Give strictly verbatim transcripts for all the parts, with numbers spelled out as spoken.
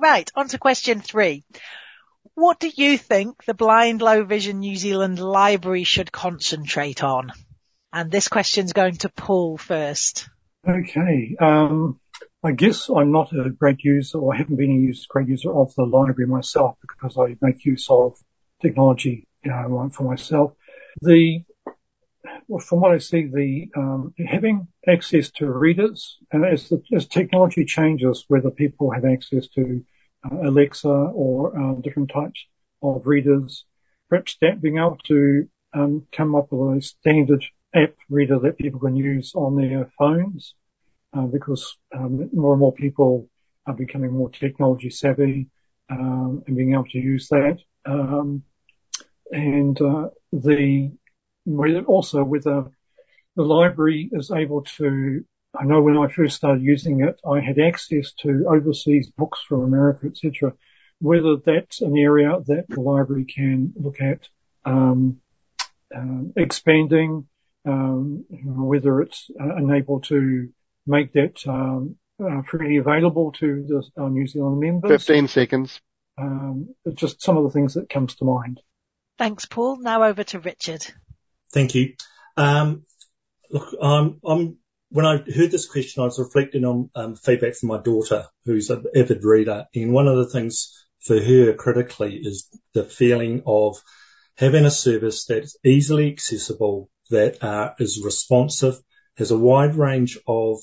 Right, on to question three. What do you think the Blind Low Vision New Zealand Library should concentrate on? And this question's going to Paul first. Okay. Um, I guess I'm not a great user, or haven't been a use, great user of the library myself, because I make use of technology, you know, for myself. The, well, from what I see, the um, having access to readers, and as the, as technology changes, whether people have access to uh, Alexa or uh, different types of readers, perhaps that being able to um, come up with a standard app reader that people can use on their phones, uh, because um, more and more people are becoming more technology savvy, um, and being able to use that. Um, and uh, the also whether the library is able to, I know when I first started using it, I had access to overseas books from America, et cetera. Whether that's an area that the library can look at um, uh, expanding, um, whether it's uh, enabled to make that um, uh, freely available to the uh, New Zealand members. Fifteen seconds. Um, just some of the things that comes to mind. Thanks, Paul. Now over to Richard. Thank you. Um, look, I'm, I'm, when I heard this question, I was reflecting on um, feedback from my daughter, who's an avid reader, and one of the things for her critically is the feeling of having a service that's easily accessible, that uh, is responsive, has a wide range of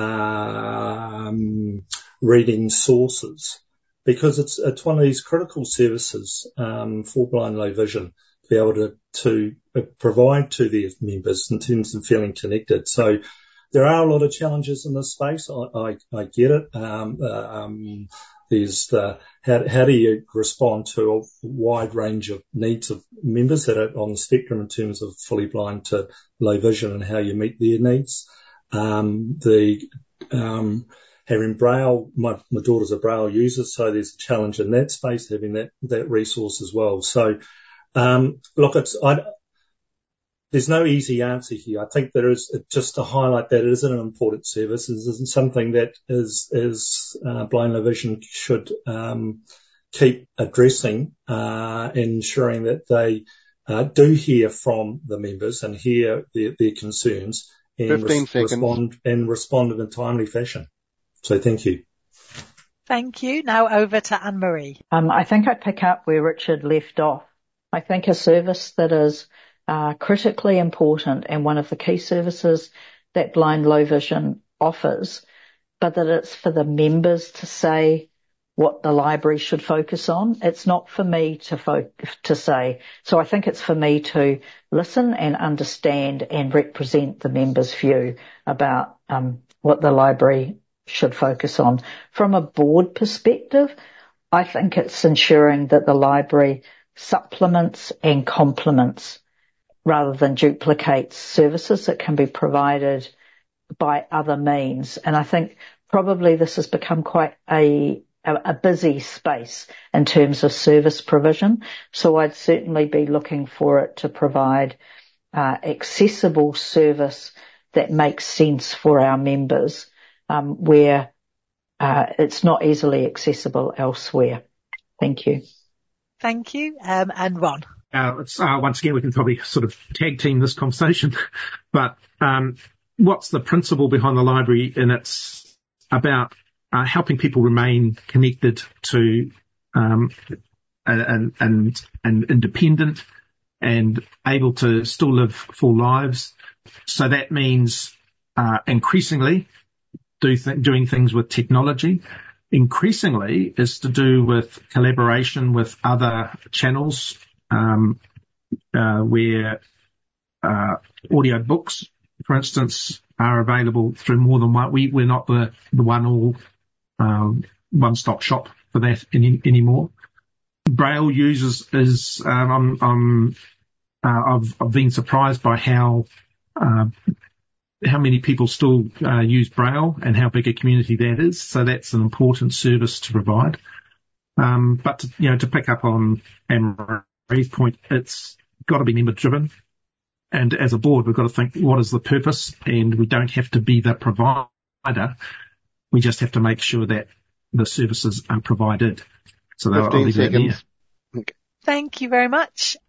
um, reading sources, because it's it's one of these critical services um, for blind low vision to be able to, to provide to their members in terms of feeling connected. So there are a lot of challenges in this space. I, I, I get it. Um, um, there's the, how, how do you respond to a wide range of needs of members that are on the spectrum in terms of fully blind to low vision, and how you meet their needs. Um, the, um, having Braille, my, my daughter's a Braille user, so there's a challenge in that space, having that, that resource as well. So, um, look, it's, I, there's no easy answer here. I think there is, just to highlight that it is an important service. It is something that is, is, uh, blind low vision should, um, keep addressing, uh, ensuring that they, uh, do hear from the members and hear their, their concerns and res- respond, and respond in a timely fashion. So thank you. Thank you. Now over to Anne-Marie. Um, I think I'd pick up where Richard left off. I think a service that is uh, critically important and one of the key services that Blind Low Vision offers, but that it's for the members to say what the library should focus on. It's not for me to fo- to say. So I think it's for me to listen and understand and represent the members' view about um, what the library should focus on. From a board perspective, I think it's ensuring that the library supplements and complements rather than duplicates services that can be provided by other means. And I think probably this has become quite a, a, a busy space in terms of service provision. So I'd certainly be looking for it to provide uh, accessible service that makes sense for our members, um, where uh, it's not easily accessible elsewhere. Thank you. Thank you. Um, and Ron. Uh, it's, uh, once again, we can probably sort of tag team this conversation, but um, what's the principle behind the library? And it's about uh, helping people remain connected to um, and, and, and independent and able to still live full lives. So that means uh, increasingly do th- doing things with technology. Increasingly is to do with collaboration with other channels, um, uh, where uh, audio books, for instance, are available through more than one. We, we're not the, the one all um, one-stop shop for that any, anymore. Braille users is um, I'm, I'm uh, I've, I've been surprised by how uh, how many people still uh, use Braille and how big a community that is. So that's an important service to provide. Um, but, to, you know, to pick up on Anne-Marie's point, it's got to be member driven. And as a board, we've got to think, what is the purpose? And we don't have to be the provider. We just have to make sure that the services are provided. So I'll leave it there. Okay. Thank you very much.